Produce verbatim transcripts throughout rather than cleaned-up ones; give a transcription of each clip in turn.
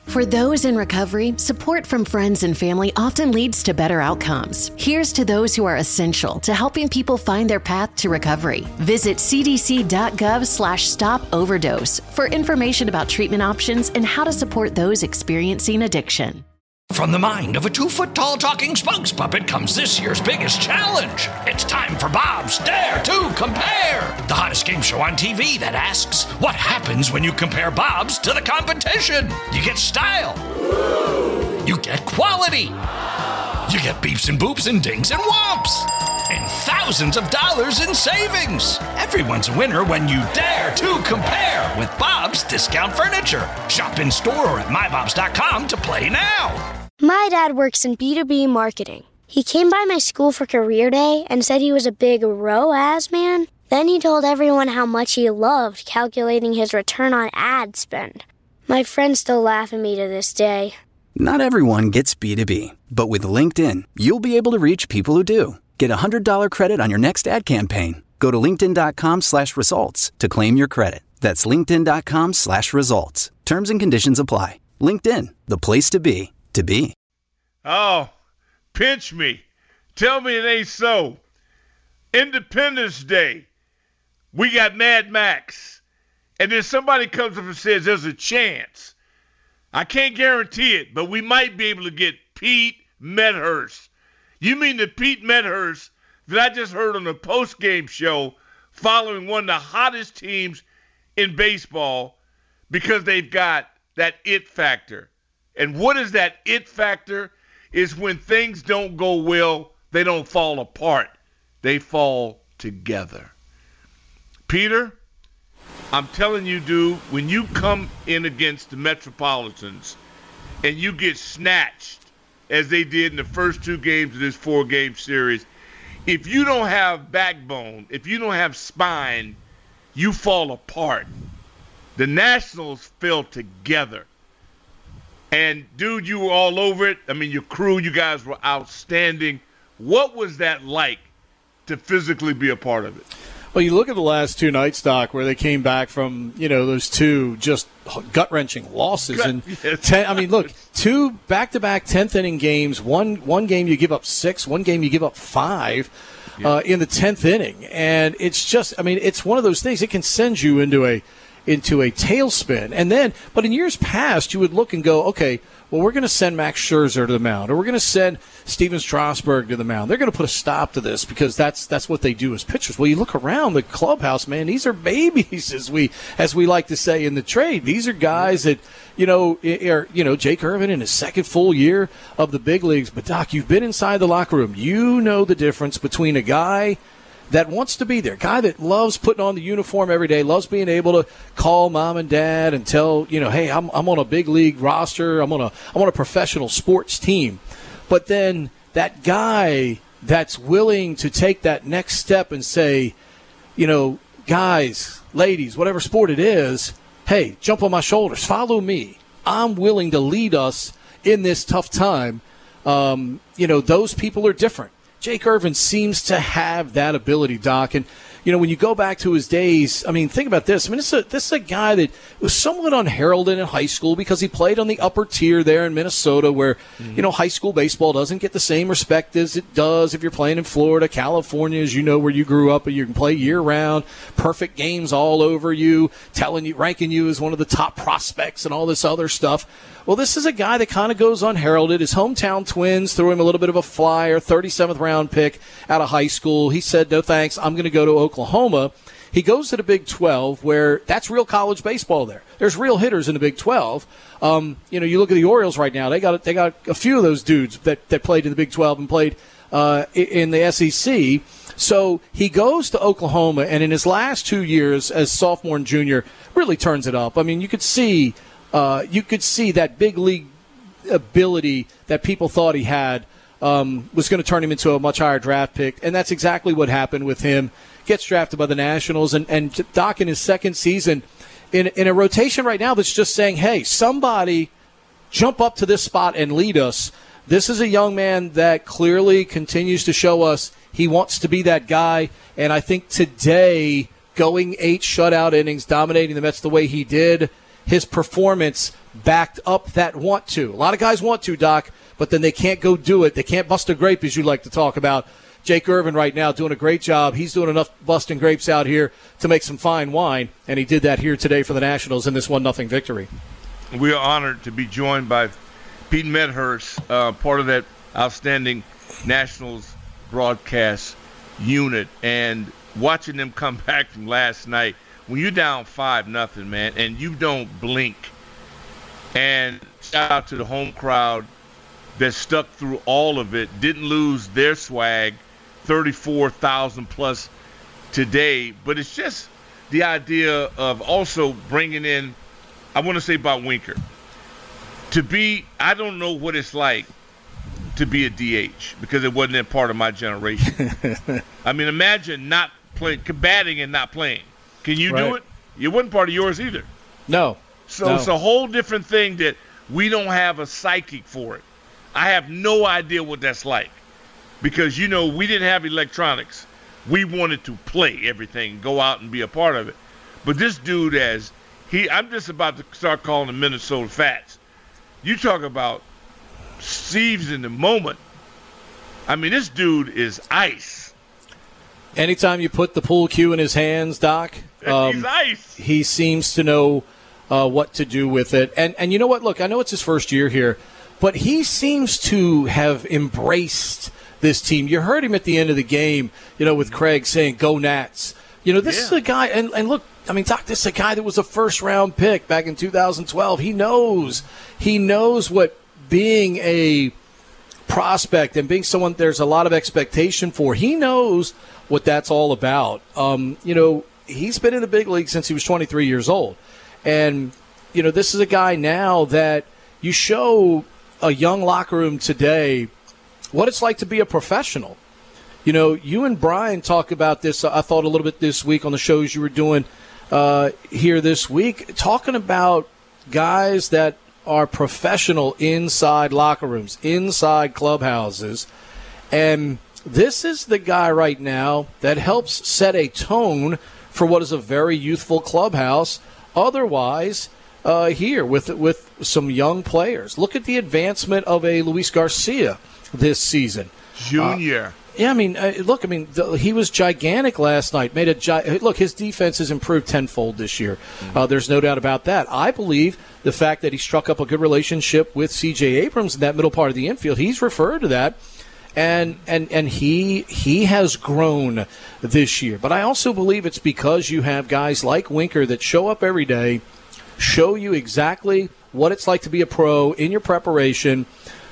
For those in recovery, support from friends and family often leads to better outcomes. Here's to those who are essential to helping people find their path to recovery. Visit cdc.gov slash stop overdose for information about treatment options and how to support those experiencing addiction. From the mind of a two-foot-tall talking spokes puppet comes this year's biggest challenge. It's time for Bob's Dare to Compare, the hottest game show on T V that asks, what happens when you compare Bob's to the competition? You get style. You get quality. You get beeps and boops and dings and whomps. And thousands of dollars in savings. Everyone's a winner when you dare to compare with Bob's Discount Furniture. Shop in store or at my bobs dot com to play now. My dad works in B two B marketing. He came by my school for career day and said he was a big R O A S man. Then he told everyone how much he loved calculating his return on ad spend. My friends still laugh at me to this day. Not everyone gets B two B, but with LinkedIn, you'll be able to reach people who do. Get a one hundred dollars credit on your next ad campaign. Go to linkedin.com slash results to claim your credit. That's linkedin.com slash results. Terms and conditions apply. LinkedIn, the place to be, to be. Oh, pinch me. Tell me it ain't so. Independence Day. We got Mad Max. And then somebody comes up and says there's a chance. I can't guarantee it, but we might be able to get Pete Medhurst. You mean the Pete Medhurst that I just heard on the post-game show following one of the hottest teams in baseball because they've got that it factor. And what is that it factor? Is when things don't go well, they don't fall apart. They fall together. Peter, I'm telling you, dude, when you come in against the Metropolitans and you get snatched, as they did in the first two games of this four-game series, if you don't have backbone, if you don't have spine, you fall apart. The Nationals fell together. And, dude, you were all over it. I mean, your crew, you guys were outstanding. What was that like to physically be a part of it? Well, you look at the last two nights, Doc, where they came back from, you know, those two just gut-wrenching losses. Gut, and yes. ten, I mean, look, two back-to-back tenth-inning games. One one game you give up six. One game you give up five yeah. uh, in the tenth inning. And it's just, I mean, it's one of those things. It can send you into a into a tailspin. And then, but in years past, you would look and go, okay, well, we're going to send Max Scherzer to the mound, or we're going to send Steven Strasburg to the mound. They're going to put a stop to this because that's that's what they do as pitchers. Well, you look around the clubhouse, man, these are babies, as we as we like to say in the trade. These are guys that, you know, are, you know, Jake Irvin in his second full year of the big leagues. But, Doc, you've been inside the locker room. You know the difference between a guy that wants to be there, guy that loves putting on the uniform every day, loves being able to call mom and dad and tell, you know, hey, I'm I'm on a big league roster, I'm on a I'm on a professional sports team. But then that guy that's willing to take that next step and say, you know, guys, ladies, whatever sport it is, hey, jump on my shoulders, follow me. I'm willing to lead us in this tough time. Um, you know, those people are different. Jake Irvin seems to have that ability, Doc. And, you know, when you go back to his days, I mean, think about this. I mean, this is a, this is a guy that was somewhat unheralded in high school because he played on the upper tier there in Minnesota where, mm-hmm. you know, high school baseball doesn't get the same respect as it does if you're playing in Florida, California, as you know, where you grew up and you can play year-round, perfect games all over you, telling you, ranking you as one of the top prospects and all this other stuff. Well, this is a guy that kind of goes unheralded. His hometown Twins threw him a little bit of a flyer, thirty-seventh round pick out of high school. He said, no thanks, I'm going to go to Oklahoma. He goes to the Big twelve, where that's real college baseball there. There's real hitters in the Big twelve. Um, you know, you look at the Orioles right now. They got they got a few of those dudes that, that played in the Big twelve and played uh, in the S E C. So he goes to Oklahoma, and in his last two years as sophomore and junior, really turns it up. I mean, you could see – Uh, you could see that big league ability that people thought he had um, was going to turn him into a much higher draft pick, and that's exactly what happened with him. Gets drafted by the Nationals, and, and Doc in his second season in, in a rotation right now that's just saying, hey, somebody jump up to this spot and lead us. This is a young man that clearly continues to show us he wants to be that guy, and I think today, going eight shutout innings, dominating the Mets the way he did, his performance backed up that want to. A lot of guys want to, Doc, but then they can't go do it. They can't bust a grape, as you like to talk about. Jake Irvin right now doing a great job. He's doing enough busting grapes out here to make some fine wine, and he did that here today for the Nationals in this one nothing victory. We are honored to be joined by Pete Medhurst, uh, part of that outstanding Nationals broadcast unit, and watching them come back from last night. When you're down five nothing, man, and you don't blink, and shout out to the home crowd that stuck through all of it, didn't lose their swag, thirty-four thousand plus today. But it's just the idea of also bringing in, I want to say about Winker, to be, I don't know what it's like to be a D H because it wasn't a part of my generation. I mean, imagine not playing, batting and not playing. Can you right. do it? It wasn't part of yours either. No. So no. It's a whole different thing that we don't have a psychic for it. I have no idea what that's like because, you know, we didn't have electronics. We wanted to play everything, go out and be a part of it. But this dude has, he, I'm just about to start calling the Minnesota Fats. You talk about Steve's in the moment. I mean, this dude is ice. Anytime you put the pool cue in his hands, Doc, um, he's ice. He seems to know uh, what to do with it. And and you know what? Look, I know it's his first year here, but he seems to have embraced this team. You heard him at the end of the game, you know, with Craig saying, "Go Nats." You know, this yeah. is a guy, and, and look, I mean, Doc, this is a guy that was a first-round pick back in two thousand twelve. He knows. He knows what being a prospect and being someone there's a lot of expectation for. He knows what that's all about. Um, you know, he's been in the big league since he was twenty-three years old. And, you know, this is a guy now that you show a young locker room today what it's like to be a professional. You know, you and Brian talk about this, I thought, a little bit this week on the shows you were doing uh, here this week, talking about guys that are professional inside locker rooms, inside clubhouses. And this is the guy right now that helps set a tone for what is a very youthful clubhouse. Otherwise, uh, here with with some young players. Look at the advancement of a Luis Garcia this season. Junior. Uh, yeah, I mean, uh, look, I mean, the, he was gigantic last night. Made a gi- Look, his defense has improved tenfold this year. Mm-hmm. Uh, there's no doubt about that. I believe the fact that he struck up a good relationship with C J Abrams in that middle part of the infield, he's referred to that. And and and he he has grown this year. But I also believe it's because you have guys like Winker that show up every day, show you exactly what it's like to be a pro in your preparation.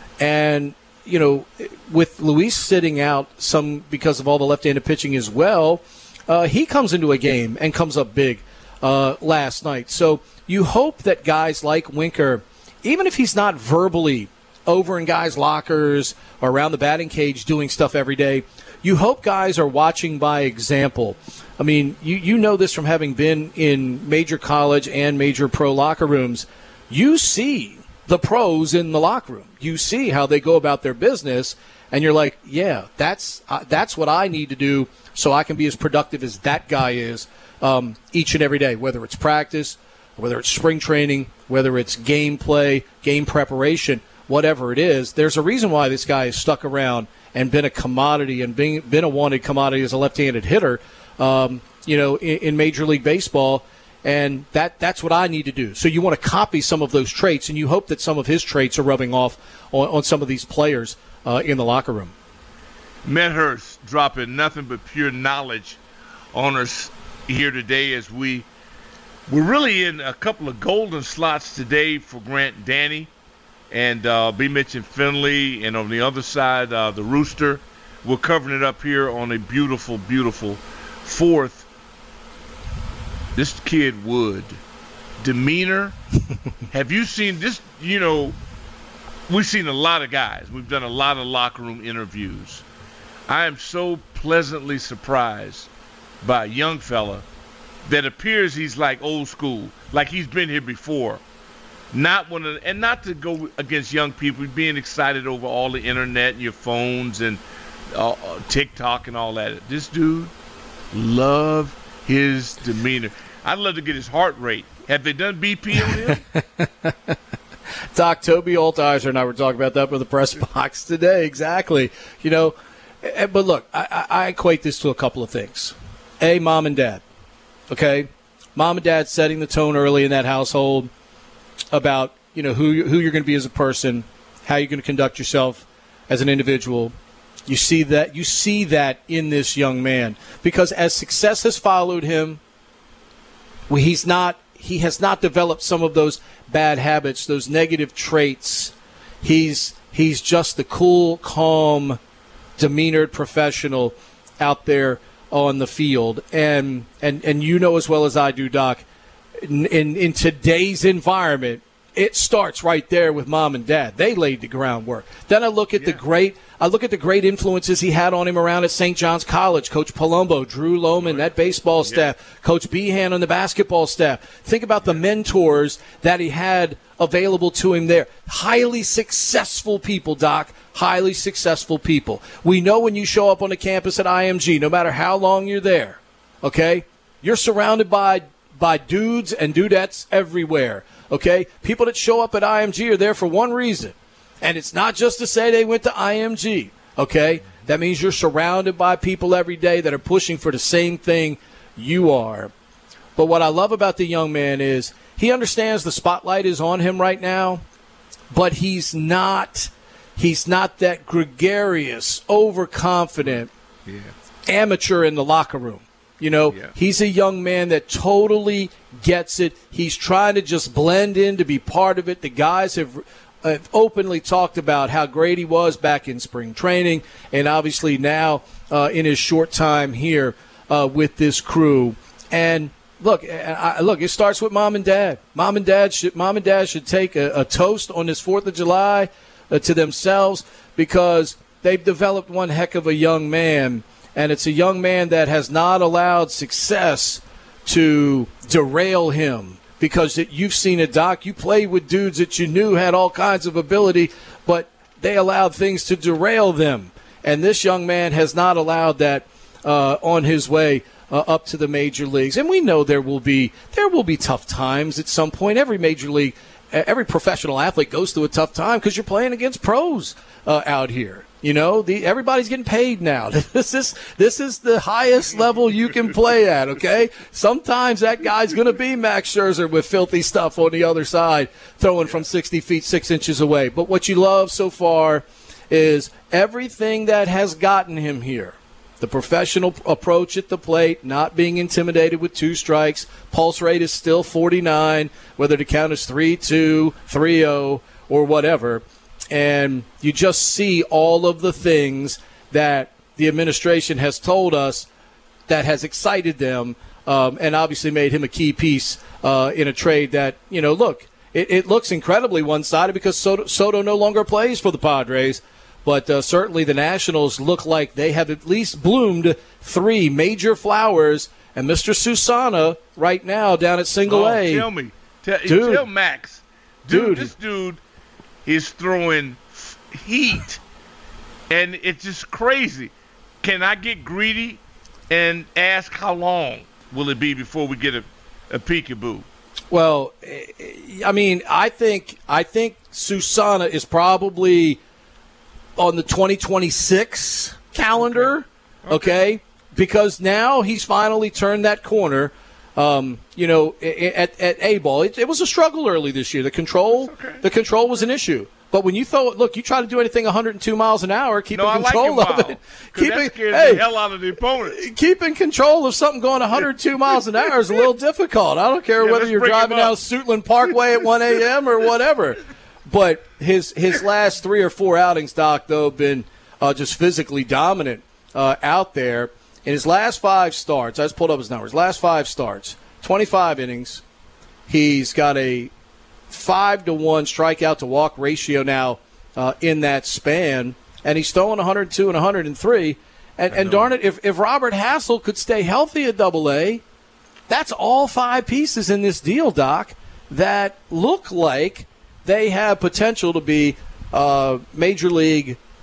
And, you know, with Luis sitting out some because of all the left-handed pitching as well, uh, he comes into a game and comes up big uh, last night. So you hope that guys like Winker, even if he's not verbally over in guys' lockers or around the batting cage doing stuff every day, you hope guys are watching by example. I mean, you, you know this from having been in major college and major pro locker rooms. You see the pros in the locker room. You see how they go about their business, and you're like, yeah, that's uh, that's what I need to do so I can be as productive as that guy is um, each and every day, whether it's practice, whether it's spring training, whether it's game play, game preparation. Whatever it is, there's a reason why this guy has stuck around and been a commodity and being, been a wanted commodity as a left-handed hitter, um, you know, in, in Major League Baseball. And that that's what I need to do. So you want to copy some of those traits, and you hope that some of his traits are rubbing off on, on some of these players uh, in the locker room. Medhurst dropping nothing but pure knowledge on us here today as we, we're really in a couple of golden slots today for Grant Danny. And uh, B. Mitch and Finley, and on the other side, uh, the Rooster. We're covering it up here on a beautiful, beautiful fourth. This kid Wood, demeanor. Have you seen this? You know, we've seen a lot of guys. We've done a lot of locker room interviews. I am so pleasantly surprised by a young fella that appears he's like old school, like he's been here before. Not one of, and not to go against young people being excited over all the internet and your phones and uh, TikTok and all that. This dude, love his demeanor. I'd love to get his heart rate. Have they done B P on him? Doc, Toby Altizer and I were talking about that with the press box today. Exactly. You know, but look, I, I equate this to a couple of things. A, mom and dad. Okay? Mom and dad setting the tone early in that household about, you know, who, who you're going to be as a person, how you're going to conduct yourself as an individual. You see that you see that in this young man. Because as success has followed him, he's not he has not developed some of those bad habits, those negative traits. He's he's just the cool, calm, demeanored professional out there on the field. And and, and you know as well as I do, Doc, in, in, in today's environment, it starts right there with mom and dad. They laid the groundwork. Then I look at yeah. the great I look at the great influences he had on him around at Saint John's College. Coach Palumbo, Drew Loman, that baseball staff, yeah. Coach Behan on the basketball staff. Think about the mentors that he had available to him there. Highly successful people, Doc. Highly successful people. We know when you show up on the campus at I M G, no matter how long you're there, okay, you're surrounded by by dudes and dudettes everywhere. Okay, people that show up at I M G are there for one reason, and it's not just to say they went to I M G. Okay, that means you're surrounded by people every day that are pushing for the same thing you are. But what I love about the young man is he understands the spotlight is on him right now, but he's not he's not that gregarious, overconfident yeah. amateur in the locker room. You know, yeah. he's a young man that totally gets it. He's trying to just blend in to be part of it. The guys have, have openly talked about how great he was back in spring training, and obviously now uh, in his short time here uh, with this crew. And look, I, look, it starts with mom and dad. Mom and dad should, mom and dad should take a, a toast on this fourth of July uh, to themselves, because they've developed one heck of a young man. And it's a young man that has not allowed success to derail him, because it, you've seen it, Doc. You played with dudes that you knew had all kinds of ability, but they allowed things to derail them. And this young man has not allowed that uh, on his way uh, up to the major leagues. And we know there will be there will be tough times at some point. Every major league, every professional athlete goes through a tough time because you're playing against pros uh, out here. You know, the everybody's getting paid now. This is this is the highest level you can play at, okay? Sometimes that guy's going to be Max Scherzer with filthy stuff on the other side, throwing from sixty feet, six inches away. But what you love so far is everything that has gotten him here. The professional approach at the plate, not being intimidated with two strikes. Pulse rate is still forty-nine, whether the count is three two, three oh, or whatever. And you just see all of the things that the administration has told us that has excited them, um, and obviously made him a key piece uh, in a trade that, you know, look, it, it looks incredibly one-sided because Soto, Soto no longer plays for the Padres. But uh, certainly the Nationals look like they have at least bloomed three major flowers. And Mister Susana right now down at single oh, A. Tell me. Tell, dude, tell Max. Dude, dude, this dude is throwing heat. And it's just crazy. Can I get greedy and ask how long will it be before we get a, a peekaboo? Well, I mean, I think I think Susana is probably on the twenty twenty-six calendar, okay. okay? okay? Because now he's finally turned that corner. Um, you know, at, at A-ball, it, it was a struggle early this year. The control, okay. the control was an issue. But when you throw it, look, you try to do anything one hundred two miles an hour, keeping no, control like of it. Keeping, that scares hey, the hell out of the opponent. Keeping control of something going one hundred two miles an hour is a little difficult. I don't care yeah, whether you're driving down Suitland Parkway at one a.m. or whatever. But his his last three or four outings, Doc, though, have been uh, just physically dominant uh, out there. In his last five starts, I just pulled up his numbers, last five starts, twenty-five innings. He's got a five to one strikeout to walk ratio now uh, in that span, and he's throwing one hundred two and one hundred three. And, and darn it, if, if Robert Hassel could stay healthy at Double A, that's all five pieces in this deal, Doc, that look like they have potential to be uh, major league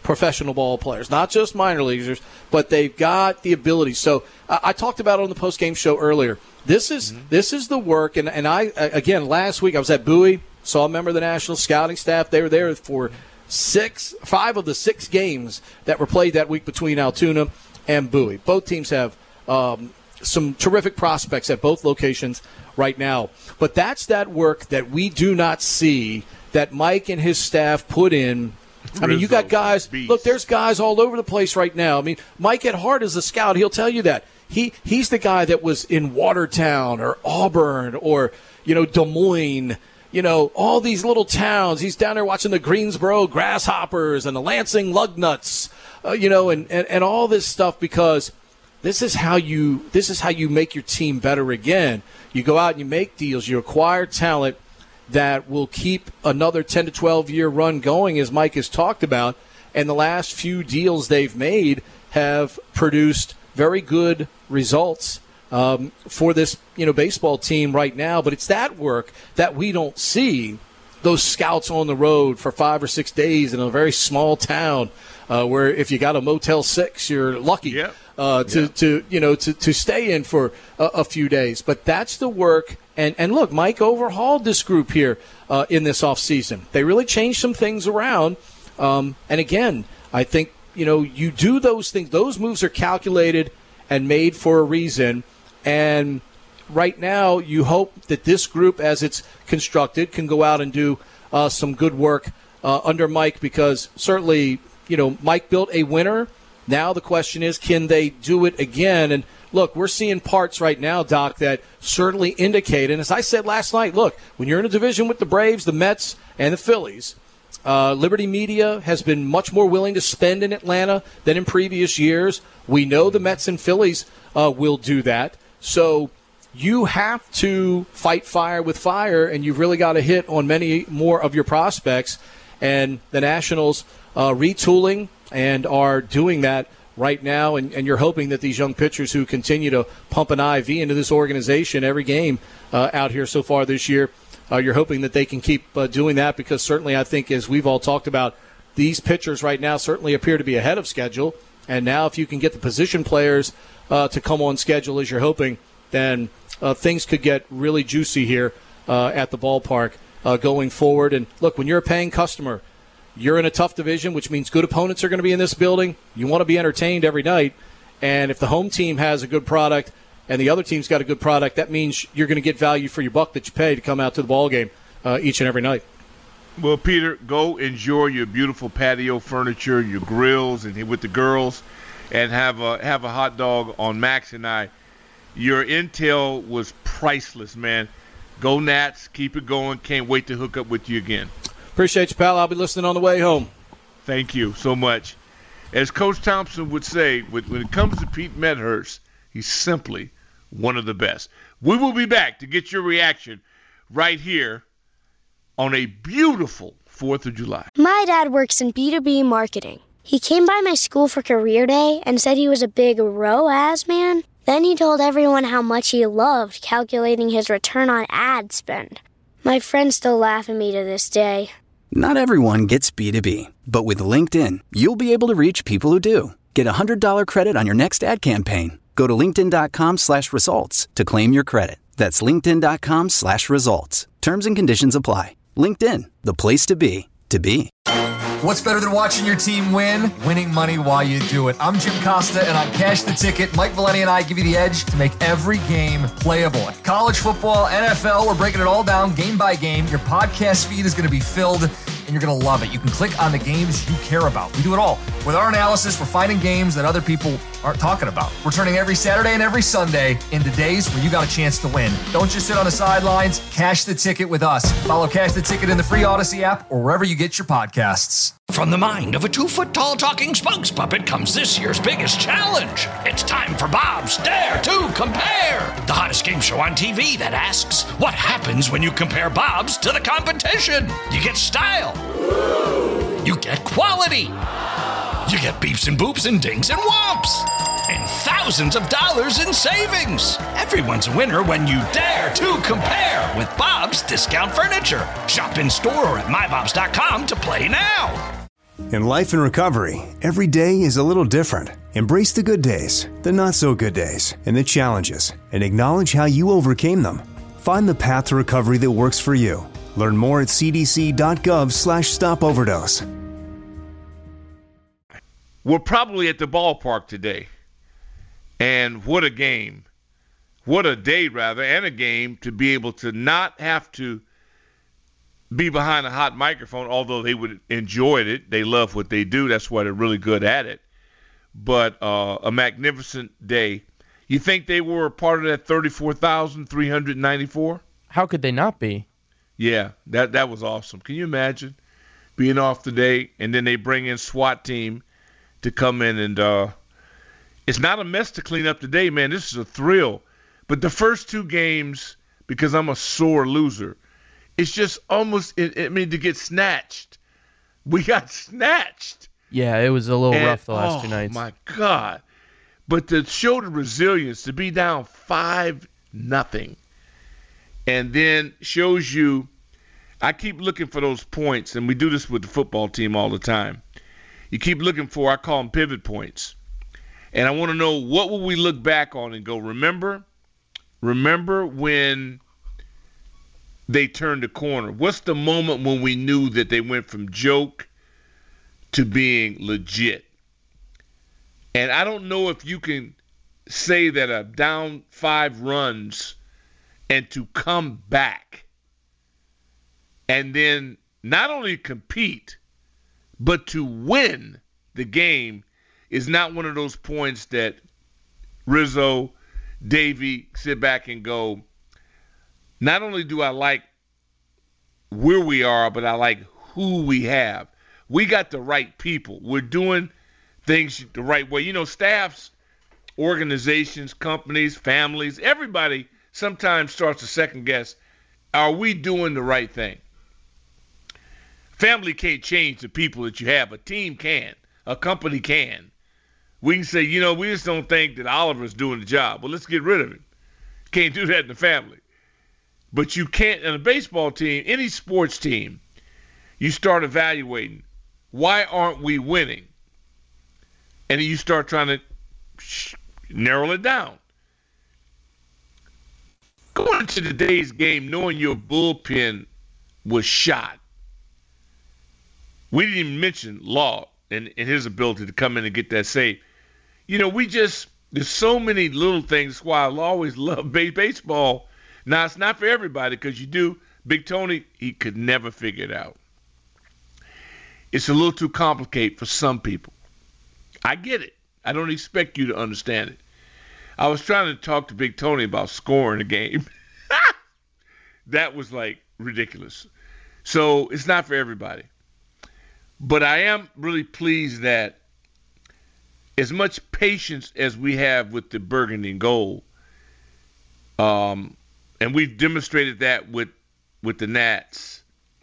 professional ball players, not just minor leaguers, but they've got the ability. So uh, I talked about it on the post-game show earlier. This is mm-hmm. this is the work, and, and I, again, last week I was at Bowie, saw a member of the national scouting staff. They were there for six, five of the six games that were played that week between Altoona and Bowie. Both teams have um, some terrific prospects at both locations right now. But that's that work that we do not see that Mike and his staff put in. I mean, you got guys, look, there's guys all over the place right now. I mean, Mike at heart is a scout. He'll tell you that. He He's the guy that was in Watertown or Auburn or, you know, Des Moines, you know, all these little towns. He's down there watching the Greensboro Grasshoppers and the Lansing Lugnuts, uh, you know, and, and, and all this stuff because this is how you this is how you make your team better again. You go out and you make deals. You acquire talent that will keep another ten to twelve year run going, as Mike has talked about. And the last few deals they've made have produced very good results um, for this, you know, baseball team right now. But it's that work that we don't see. Those scouts on the road for five or six days in a very small town uh, where if you got a Motel six, you're lucky yeah. uh, to, yeah. to you know to, to stay in for a, a few days. But that's the work. And and look, Mike overhauled this group here uh, in this offseason. They really changed some things around. Um, and again, I think, you know, you do those things. Those moves are calculated and made for a reason. And right now, you hope that this group, as it's constructed, can go out and do uh, some good work uh, under Mike because certainly, you know, Mike built a winner. Now the question is, can they do it again? And look, we're seeing parts right now, Doc, that certainly indicate, and as I said last night, look, when you're in a division with the Braves, the Mets, and the Phillies, uh, Liberty Media has been much more willing to spend in Atlanta than in previous years. We know the Mets and Phillies uh, will do that. So you have to fight fire with fire, and you've really got to hit on many more of your prospects. And the Nationals uh, retooling and are doing that right now, and, and you're hoping that these young pitchers who continue to pump an I V into this organization every game uh, out here so far this year, uh, you're hoping that they can keep uh, doing that because certainly I think, as we've all talked about, these pitchers right now certainly appear to be ahead of schedule. And now if you can get the position players uh, to come on schedule as you're hoping, then uh, things could get really juicy here uh, at the ballpark uh, going forward. And look, when you're a paying customer, you're in a tough division, which means good opponents are going to be in this building. You want to be entertained every night. And if the home team has a good product and the other team's got a good product, that means you're going to get value for your buck that you pay to come out to the ball game uh, each and every night. Well, Peter, go enjoy your beautiful patio furniture, your grills, and with the girls, and have a, have a hot dog on Max and I. Your intel was priceless, man. Go Nats. Keep it going. Can't wait to hook up with you again. Appreciate you, pal. I'll be listening on the way home. Thank you so much. As Coach Thompson would say, when it comes to Pete Medhurst, he's simply one of the best. We will be back to get your reaction right here on a beautiful fourth of July. My dad works in B two B marketing. He came by my school for career day and said he was a big R O A S man. Then he told everyone how much he loved calculating his return on ad spend. My friends still laugh at me to this day. Not everyone gets B two B, but with LinkedIn, you'll be able to reach people who do. Get a one hundred dollars credit on your next ad campaign. Go to linkedin.com slash results to claim your credit. That's linkedin.com slash results. Terms and conditions apply. LinkedIn, the place to be, to be. What's better than watching your team win? Winning money while you do it. I'm Jim Costa, and on Cash the Ticket, Mike Valeni and I give you the edge to make every game playable. College football, N F L, we're breaking it all down game by game. Your podcast feed is going to be filled, and you're going to love it. You can click on the games you care about. We do it all. With our analysis, we're finding games that other people aren't talking about. We're turning every Saturday and every Sunday into days where you got a chance to win. Don't just sit on the sidelines. Cash the Ticket with us. Follow Cash the Ticket in the free Odyssey app or wherever you get your podcasts. From the mind of a two-foot-tall talking spokes puppet comes this year's biggest challenge. It's time for Bob's Dare to Compare, the hottest game show on T V that asks, what happens when you compare Bob's to the competition? You get style. You get quality. You get beeps and boops and dings and whomps. And thousands of dollars in savings. Everyone's a winner when you dare to compare with Bob's Discount Furniture. Shop in store or at my bobs dot com to play now. In life and recovery, every day is a little different. Embrace the good days, the not so good days, and the challenges, and acknowledge how you overcame them. Find the path to recovery that works for you. Learn more at cdc.gov slash stop overdose. We're probably at the ballpark today. And what a game. What a day, rather, and a game to be able to not have to be behind a hot microphone, although they would enjoy it. They love what they do. That's why they're really good at it. But uh, a magnificent day. You think they were a part of that thirty-four thousand three hundred ninety-four? How could they not be? Yeah, that that was awesome. Can you imagine being off today, and then they bring in SWAT team to come in, and uh, it's not a mess to clean up today, man. This is a thrill. But the first two games, because I'm a sore loser, it's just almost, I mean, to get snatched. We got snatched. Yeah, it was a little and, rough the last oh, two nights. Oh, my God. But to show the resilience, to be down five nothing, and then shows you, I keep looking for those points, and we do this with the football team all the time. You keep looking for, I call them pivot points. And I want to know, what will we look back on and go, remember? Remember when they turned the corner? What's the moment when we knew that they went from joke to being legit? And I don't know if you can say that a down five runs and to come back and then not only compete, but to win the game is not one of those points that Rizzo, Davey sit back and go, not only do I like where we are, but I like who we have. We got the right people. We're doing things the right way. You know, staffs, organizations, companies, families, everybody sometimes starts to second guess, are we doing the right thing? Family can't change the people that you have. A team can. A company can. We can say, you know, we just don't think that Oliver's doing the job. Well, let's get rid of him. Can't do that in the family. But you can't, in a baseball team, any sports team, you start evaluating, why aren't we winning? And then you start trying to sh- narrow it down. Going into today's game knowing your bullpen was shot. We didn't even mention Law and, and his ability to come in and get that save. You know, we just, there's so many little things. That's why I always love baseball. Now, it's not for everybody, because you do. Big Tony, he could never figure it out. It's a little too complicated for some people. I get it. I don't expect you to understand it. I was trying to talk to Big Tony about scoring a game. That was, like, ridiculous. So it's not for everybody. But I am really pleased that as much patience as we have with the burgundy and gold, um, and we've demonstrated that with with the Nats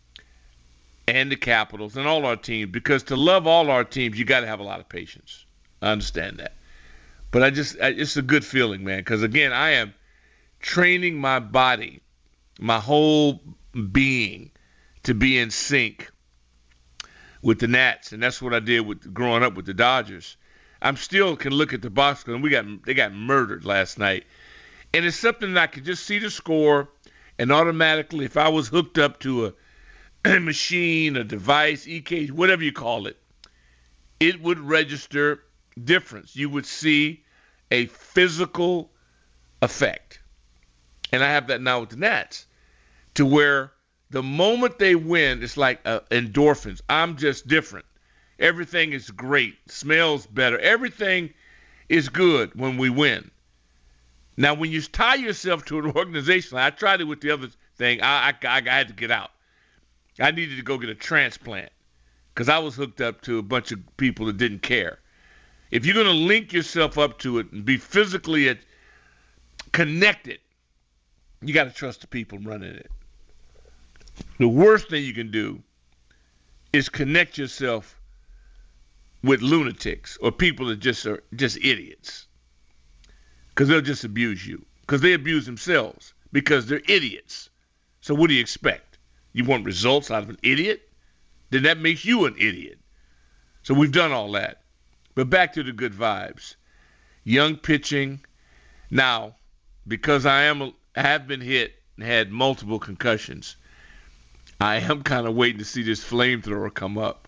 and the Capitals and all our teams, because to love all our teams, you got to have a lot of patience. I understand that. But I just, I, it's a good feeling, man, because, again, I am training my body, my whole being, to be in sync with the Nats, and that's what I did with growing up with the Dodgers. I'm still can look at the box score, and we got they got murdered last night, and it's something that I could just see the score, and automatically, if I was hooked up to a, a machine, a device, E K G, whatever you call it, it would register difference. You would see a physical effect, and I have that now with the Nats, to where the moment they win, it's like uh, endorphins. I'm just different. Everything is great. Smells better. Everything is good when we win. Now, when you tie yourself to an organization, I tried it with the other thing. I, I, I had to get out. I needed to go get a transplant because I was hooked up to a bunch of people that didn't care. If you're going to link yourself up to it and be physically connected, you got to trust the people running it. The worst thing you can do is connect yourself with lunatics or people that just are just idiots, because they'll just abuse you, because they abuse themselves because they're idiots. So what do you expect? You want results out of an idiot? Then that makes you an idiot. So we've done all that. But back to the good vibes. Young pitching. Now, because I am a, have been hit and had multiple concussions, I am kind of waiting to see this flamethrower come up.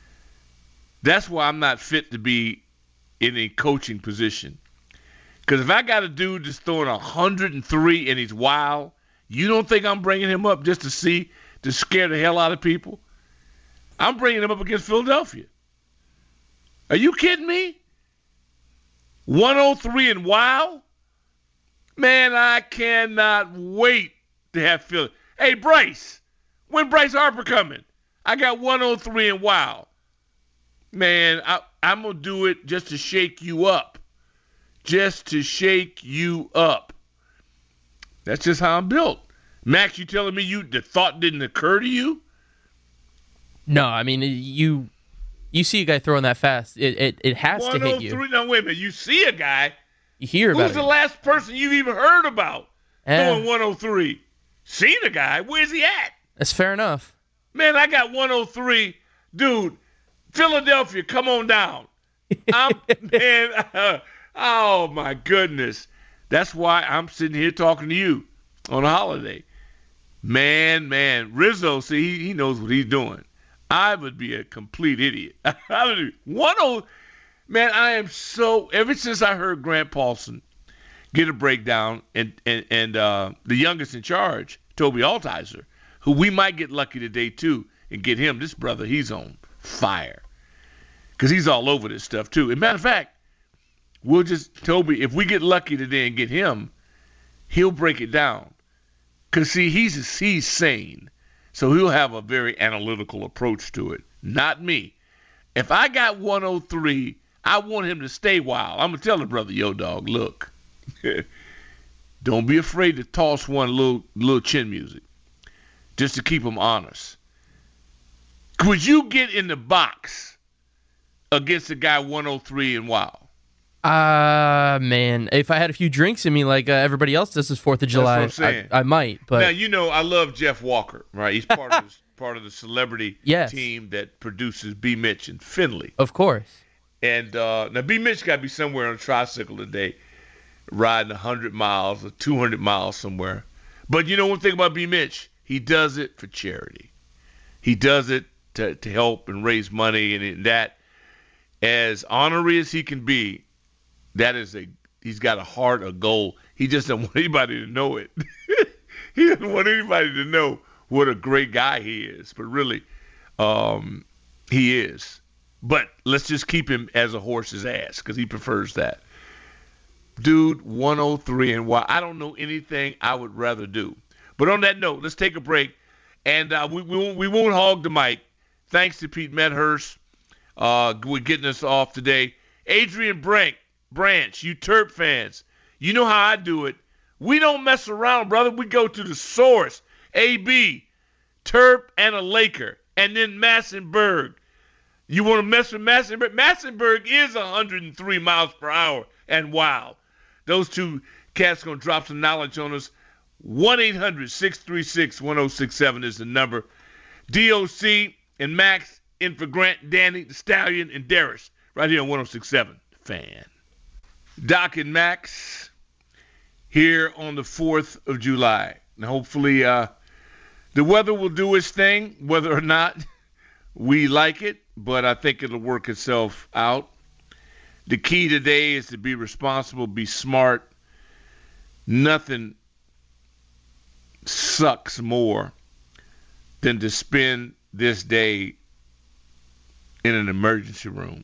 That's why I'm not fit to be in a coaching position. Because if I got a dude that's throwing one hundred three and he's wild, you don't think I'm bringing him up just to see, to scare the hell out of people? I'm bringing him up against Philadelphia. Are you kidding me? one oh three and wild? Man, I cannot wait to have Philly. Hey, Bryce, when Bryce Harper coming? I got one oh three and wild. Man, I, I'm going to do it just to shake you up. Just to shake you up. That's just how I'm built. Max, you telling me you the thought didn't occur to you? No, I mean, you you see a guy throwing that fast. It it, it has to hit you. Now, wait a minute. You see a guy. You hear about Who's it. the last person you've even heard about Eh. throwing one oh three? Seen a guy. Where's he at? That's fair enough. Man, I got one oh three. Dude, Philadelphia, come on down. I'm, man, uh, oh, my goodness. That's why I'm sitting here talking to you on a holiday. Man, man, Rizzo, see, he, he knows what he's doing. I would be a complete idiot. I would be one oh, man, I am so, ever since I heard Grant Paulson get a breakdown and, and, and uh, the youngest in charge, Toby Altizer, who we might get lucky today, too, and get him. This brother, he's on fire. Because he's all over this stuff, too. As a matter of fact, we'll just, Toby, if we get lucky today and get him, he'll break it down. Because, see, he's, he's sane. So he'll have a very analytical approach to it. Not me. If I got one oh three, I want him to stay wild. I'm going to tell the brother, yo, dog, look. Don't be afraid to toss one little, little chin music. Just to keep him honest. Would you get in the box against a guy one oh three and wild? Uh, man, if I had a few drinks in me like uh, everybody else does this fourth of July, That's what I'm saying. I, I might. But now, you know, I love Jeff Walker, right? He's part of the, part of the celebrity Yes. team that produces B. Mitch and Finley. Of course. And uh, now B. Mitch got to be somewhere on a tricycle today, riding one hundred miles or two hundred miles somewhere. But you know one thing about B. Mitch? He does it for charity. He does it to, to help and raise money, and in that, as honorary as he can be, that is a he's got a heart, a goal. He just doesn't want anybody to know it. He doesn't want anybody to know what a great guy he is. But really, um, he is. But let's just keep him as a horse's ass because he prefers that. Dude, one oh three and why? I don't know anything I would rather do. But on that note, let's take a break. And uh, we, we, won't, we won't hog the mic. Thanks to Pete Medhurst. Uh, we're getting us off today. Adrian Branch, Branch, you Terp fans, you know how I do it. We don't mess around, brother. We go to the source. A B, Terp and a Laker, and then Massenburg. You want to mess with Massenburg? Massenburg is one hundred three miles per hour, and wow. Those two cats going to drop some knowledge on us. one eight hundred six three six one oh six seven is the number. D O C and Max in for Grant, Danny, the Stallion, and Darius right here on one oh six seven. Fan. Doc and Max here on the fourth of July. Now, hopefully uh, the weather will do its thing, whether or not we like it, but I think it'll work itself out. The key today is to be responsible, be smart. Nothing sucks more than to spend this day in an emergency room.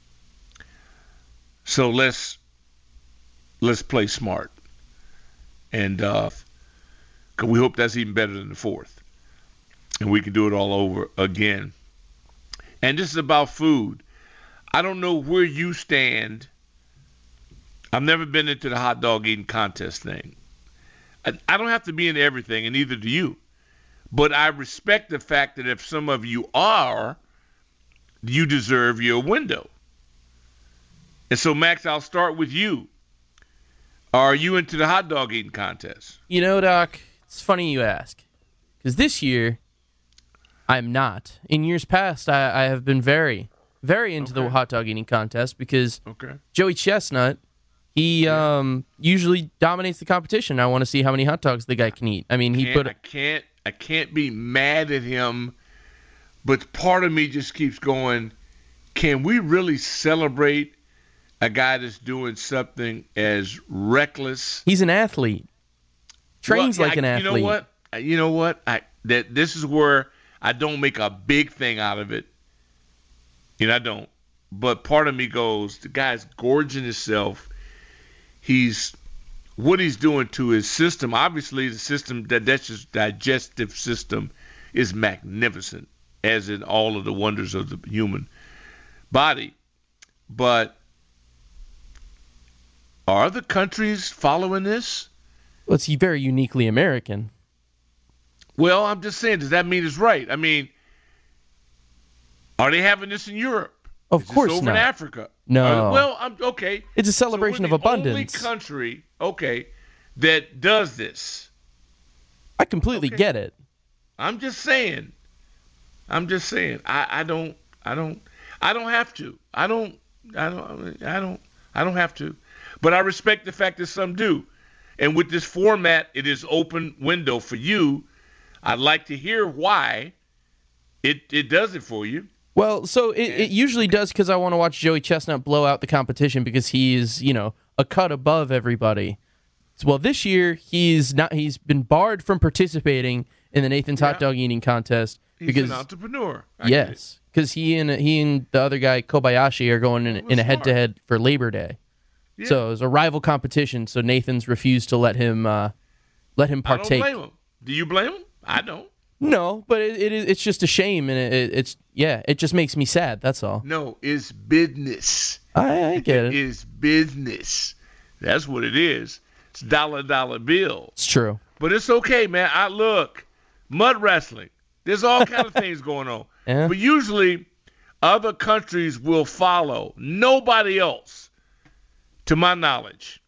So let's let's play smart, and uh, 'cause we hope that's even better than the fourth, and we can do it all over again. And this is about food. I don't know where you stand. I've never been into the hot dog eating contest thing. I, I don't have to be into everything, and neither do you. But I respect the fact that if some of you are, you deserve your window. And so, Max, I'll start with you. Are you into the hot dog eating contest? You know, Doc, it's funny you ask. Because this year, I'm not. In years past, I, I have been very Very into okay. the hot dog eating contest because okay. Joey Chestnut, he yeah. um, usually dominates the competition. I want to see how many hot dogs the guy can eat. I mean, he can't, put. A- I can't. I can't be mad at him, but part of me just keeps going. Can we really celebrate a guy that's doing something as reckless? He's an athlete. Trains well, like I, an athlete. You know what? You know what? I that this is where I don't make a big thing out of it. You know, I don't. But part of me goes, the guy's gorging himself. He's what he's doing to his system. Obviously, the system that that's his digestive system is magnificent, as in all of the wonders of the human body. But are other countries following this? Well, it's very uniquely American. Well, I'm just saying, does that mean it's right? I mean, are they having this in Europe? Of Is course this over not. in Africa? No. Are, well, I'm okay. It's a celebration so of the abundance. Only country, okay, that does this. I completely okay. get it. I'm just saying. I'm just saying. I, I don't. I don't. I don't have to. I don't. I don't. I don't. I don't have to. But I respect the fact that some do. And with this format, it is open window for you. I'd like to hear why it it does it for you. Well, so it, it usually does because I want to watch Joey Chestnut blow out the competition because he is, you know, a cut above everybody. So, well, this year he's not. He's been barred from participating in the Nathan's yeah. Hot Dog Eating Contest he's because an entrepreneur. I yes, because he and he and the other guy Kobayashi are going in, in a head-to-head for Labor Day. Yeah. So it was a rival competition. So Nathan's refused to let him uh, let him partake. I don't blame him. Do you blame him? I don't. No, but it, it it's just a shame, and it, it, it's yeah, it just makes me sad. That's all. No, it's business. I, I get it. It is business. That's what it is. It's dollar dollar bill. It's true. But it's okay, man. I look, mud wrestling. There's all kind of things going on. Yeah. But usually, other countries will follow. Nobody else, to my knowledge,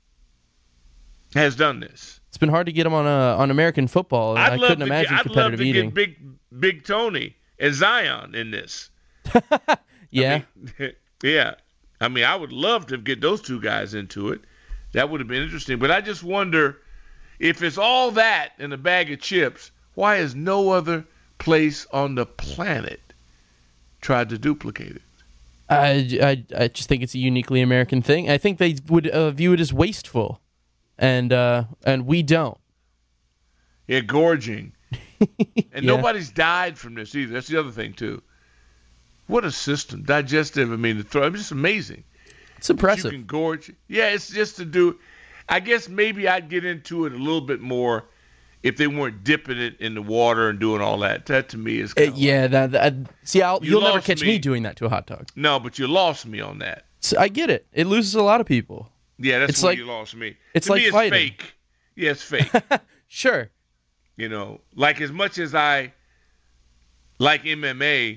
has done this. It's been hard to get him on a, on American football. I'd I love couldn't to imagine get, I'd competitive love to eating. Get Big Big Tony and Zion in this. yeah, I mean, yeah. I mean, I would love to get those two guys into it. That would have been interesting. But I just wonder if it's all that in a bag of chips. Why has no other place on the planet tried to duplicate it? I, I, I just think it's a uniquely American thing. I think they would uh, view it as wasteful. And uh, and we don't. Yeah, gorging. And yeah. nobody's died from this either. That's the other thing, too. What a system. Digestive, I mean, the throat. It's just amazing. It's impressive. You can gorge. Yeah, it's just to do. I guess maybe I'd get into it a little bit more if they weren't dipping it in the water and doing all that. That, to me, is kind uh, of Yeah, like, that, that, see, I'll, you you'll never catch me. me doing that to a hot dog. No, but you lost me on that. So I get it. It loses a lot of people. Yeah, that's it's where like, you lost me. It's to like me, it's fighting. fake. Yeah, it's fake. Sure. You know, like as much as I like M M A,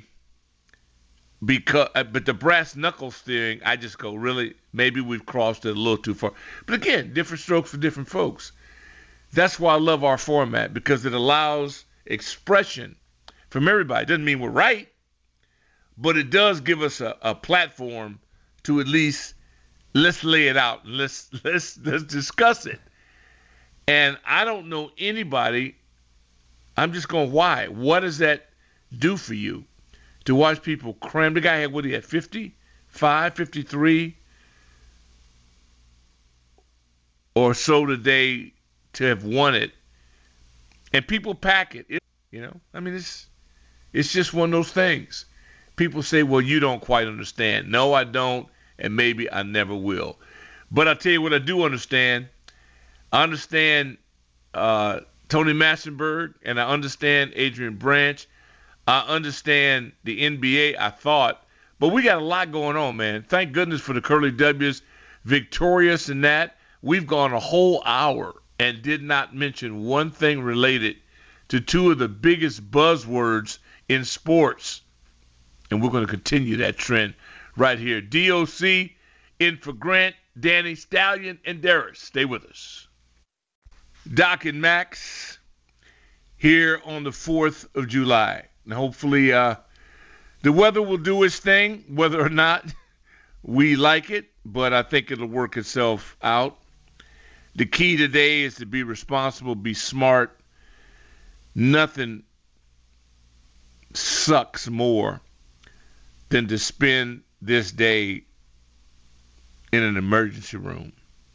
because but the brass knuckles thing, I just go, really, maybe we've crossed it a little too far. But again, different strokes for different folks. That's why I love our format, because it allows expression from everybody. It doesn't mean we're right, but it does give us a, a platform to at least let's lay it out. Let's let's let's discuss it. And I don't know anybody. I'm just going, why? What does that do for you to watch people cram? The guy had, what, he had fifty-five, fifty-three or so today to have won it. And people pack it. it you know, I mean, it's it's just one of those things. People say, well, you don't quite understand. No, I don't, and maybe I never will. But I'll tell you what I do understand. I understand uh, Tony Massenberg, and I understand Adrian Branch. I understand the N B A, I thought. But we got a lot going on, man. Thank goodness for the Curly W's, victorious in that. We've gone a whole hour and did not mention one thing related to two of the biggest buzzwords in sports. And we're going to continue that trend right here. D O C, in for Grant, Danny, Stallion, and Darius. Stay with us. Doc and Max here on the fourth of July. And hopefully uh, The weather will do its thing, whether or not we like it, but I think it'll work itself out. The key today is to be responsible, be smart. Nothing sucks more than to spend this day in an emergency room.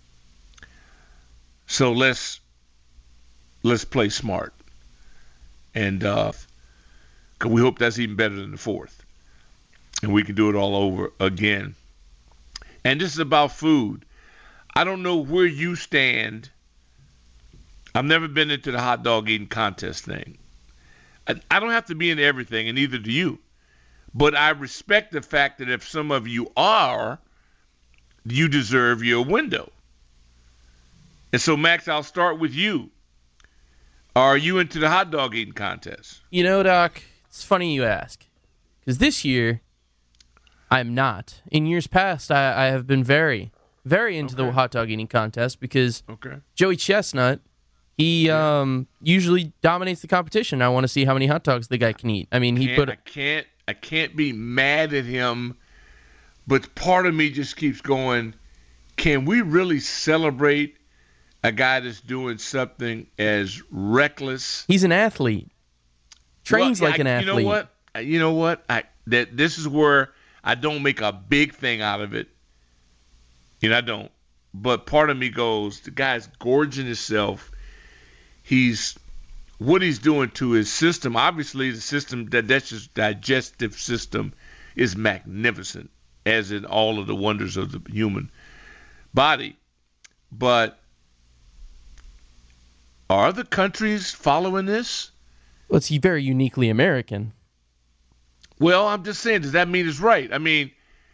So let's let's play smart, and uh, 'cause we hope that's even better than the fourth, and we can do it all over again. And this is about food. I don't know where you stand. I've never been into the hot dog eating contest thing. I, I don't have to be into everything, and neither do you. But I respect the fact that if some of you are, you deserve your window. And so, Max, I'll start with you. Are you into the hot dog eating contest? You know, Doc, it's funny you ask. Because this year, I'm not. In years past, I, I have been very, very into okay. the hot dog eating contest because okay. Joey Chestnut, he yeah. um, usually dominates the competition. I want to see how many hot dogs the guy can eat. I mean, he can't, put. I can't. I can't be mad at him, but part of me just keeps going. Can we really celebrate a guy that's doing something as reckless? He's an athlete. Trains well, like I, an athlete. You know what? You know what? I that this is where I don't make a big thing out of it. You know, I don't. But part of me goes, the guy's gorging himself. He's what he's doing to his system. Obviously, the system, that that's his digestive system, is magnificent, as in all of the wonders of the human body. But are other countries following this? Well, it's very uniquely American. Well, I'm just saying, does that mean it's right? I mean,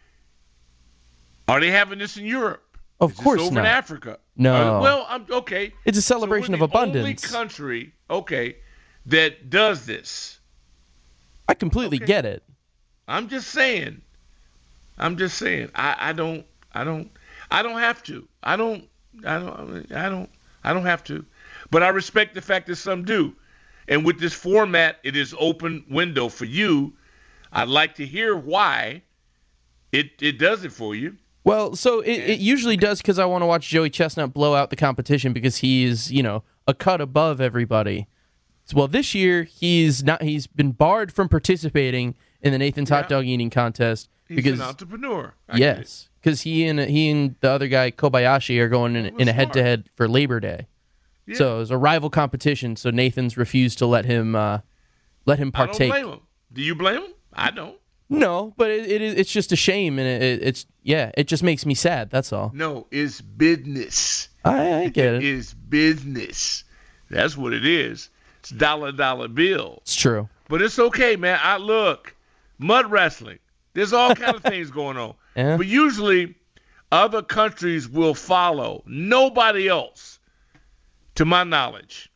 are they having this in Europe? Of Is course this over not. in Africa? No. Uh, well, I'm okay. It's a celebration so we're of the abundance. Only country, okay, that does this. I completely okay. get it. I'm just saying. I'm just saying. I, I don't. I don't. I don't have to. I don't. I don't. I don't. I don't have to. But I respect the fact that some do. And with this format, it is open window for you. I'd like to hear why it it does it for you. Well, so it, it usually does because I want to watch Joey Chestnut blow out the competition because he's, you know, a cut above everybody. So, well, this year he's not. He's been barred from participating in the Nathan's yeah. hot dog eating contest He's because an entrepreneur. I yes, because he and he and the other guy Kobayashi are going in, in a head to head for Labor Day. Yeah. So it was a rival competition. So Nathan's refused to let him uh, let him partake. I don't blame him. Do you blame him? I don't. No, but it, it it's just a shame, and it, it, it's yeah, it just makes me sad. That's all. No, it's business. I, I get it. It is business. That's what it is. It's dollar dollar bill. It's true. But it's okay, man. I look, mud wrestling. There's all kind of things going on. Yeah. But usually, other countries will follow. Nobody else, to my knowledge,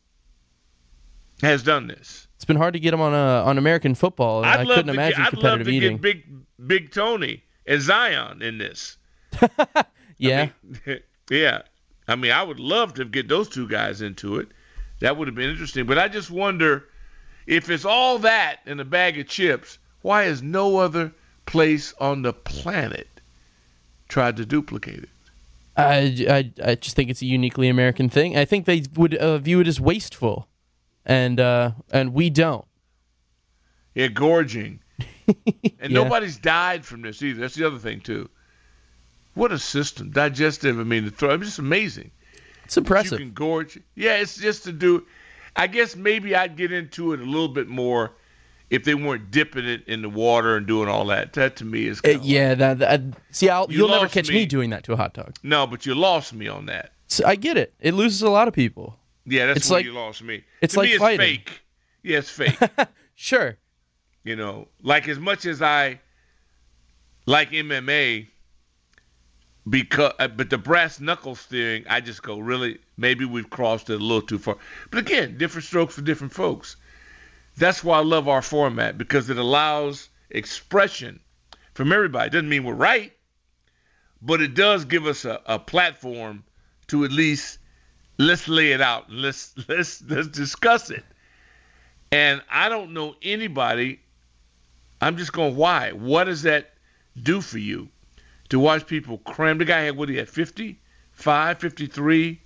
has done this. It's been hard to get him on uh, on American football. And I'd I love couldn't to imagine get, I'd love competitive to eating. get Big Big Tony and Zion in this. yeah, I mean, yeah. I mean, I would love to get those two guys into it. That would have been interesting. But I just wonder if it's all that in a bag of chips, why has no other place on the planet tried to duplicate it? I, I, I just think it's a uniquely American thing. I think they would uh, view it as wasteful, and uh, and we don't. Yeah, gorging. And yeah. nobody's died from this either. That's the other thing, too. What a system. Digestive, I mean, to throw. It's just amazing. It's impressive. You can gorge. Yeah, it's just to do. I guess maybe I'd get into it a little bit more if they weren't dipping it in the water and doing all that. That to me is Uh, kind of yeah, that, that see, I'll, You you'll never lost catch me. me. doing that to a hot dog. No, but you lost me on that. So I get it. It loses a lot of people. Yeah, that's It's where like- you lost me. it's to like me, it's fighting. fake. Yeah, it's fake. Sure. You know, like as much as I like M M A, because uh, but the brass knuckles thing, I just go, really, maybe we've crossed it a little too far. But again, different strokes for different folks. That's why I love our format, because it allows expression from everybody. It doesn't mean we're right, but it does give us a, a platform to at least let's lay it out. Let's let's let's discuss it. And I don't know anybody. I'm just going, why? What does that do for you to watch people cram? The guy had, what he had, fifty-five, fifty-three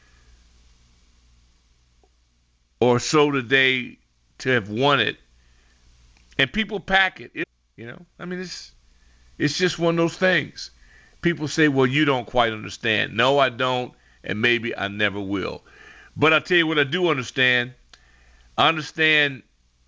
or so today to have won it. And people pack it, it you know. I mean, it's it's just one of those things. People say, well, you don't quite understand. No, I don't, and maybe I never will. But I'll tell you what I do understand. I understand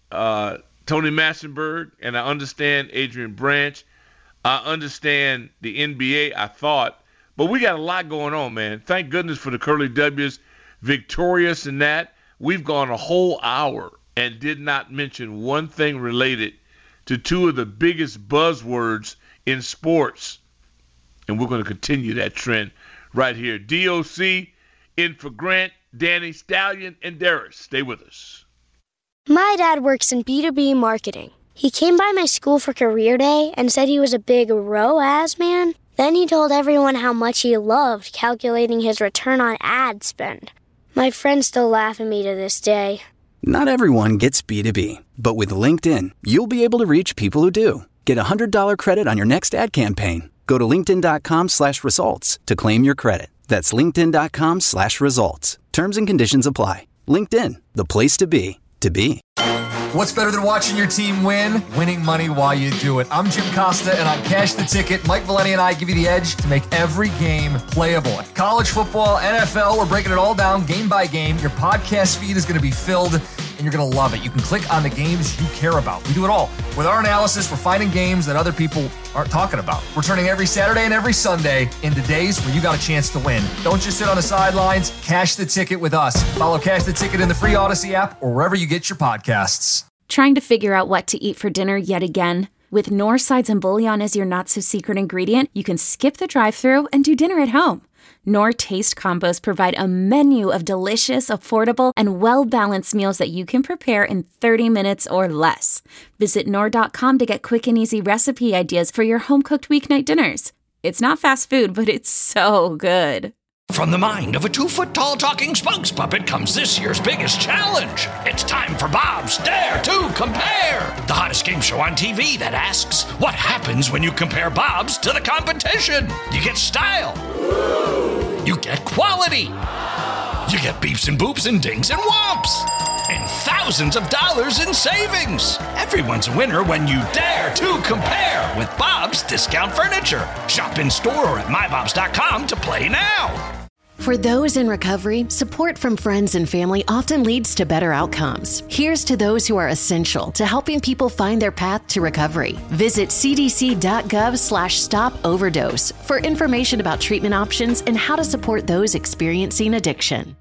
uh, Tony Massenberg, and I understand Adrian Branch. I understand the N B A, I thought. But we got a lot going on, man. Thank goodness for the Curly W's, victorious in that. We've gone a whole hour and did not mention one thing related to two of the biggest buzzwords in sports. And we're going to continue that trend right here. D O C in for Grant, Danny, Stallion, and Darius. Stay with us. My dad works in B two B marketing. He came by my school for career day and said he was a big R O A S man. Then he told everyone how much he loved calculating his return on ad spend. My friends still laugh at me to this day. Not everyone gets B two B, but with LinkedIn, you'll be able to reach people who do. Get a one hundred dollars credit on your next ad campaign. Go to linkedin.com slash results to claim your credit. That's linkedin.com slash results. Terms and conditions apply. LinkedIn, the place to be, to be. What's better than watching your team win? Winning money while you do it. I'm Jim Costa, and on Cash the Ticket, Mike Valeni and I give you the edge to make every game playable. College football, N F L, we're breaking it all down game by game. Your podcast feed is going to be filled, and you're going to love it. You can click on the games you care about. We do it all. With our analysis, we're finding games that other people aren't talking about. We're turning every Saturday and every Sunday into days where you got a chance to win. Don't just sit on the sidelines. Cash the Ticket with us. Follow Cash the Ticket in the free Odyssey app or wherever you get your podcasts. Trying to figure out what to eat for dinner yet again? With Knorr sides and bouillon as your not-so-secret ingredient, you can skip the drive-thru and do dinner at home. Knorr Taste Combos provide a menu of delicious, affordable, and well-balanced meals that you can prepare in thirty minutes or less. Visit Knorr dot com to get quick and easy recipe ideas for your home-cooked weeknight dinners. It's not fast food, but it's so good. From the mind of a two-foot-tall talking spokes puppet comes this year's biggest challenge. It's time for Bob's Dare to Compare, the hottest game show on T V that asks, what happens when you compare Bob's to the competition? You get style. You get quality. You get beeps and boops and dings and whomps. And thousands of dollars in savings. Everyone's a winner when you dare to compare with Bob's Discount Furniture. Shop in store or at my bobs dot com to play now. For those in recovery, support from friends and family often leads to better outcomes. Here's to those who are essential to helping people find their path to recovery. Visit cdc.gov slash stop overdose for information about treatment options and how to support those experiencing addiction.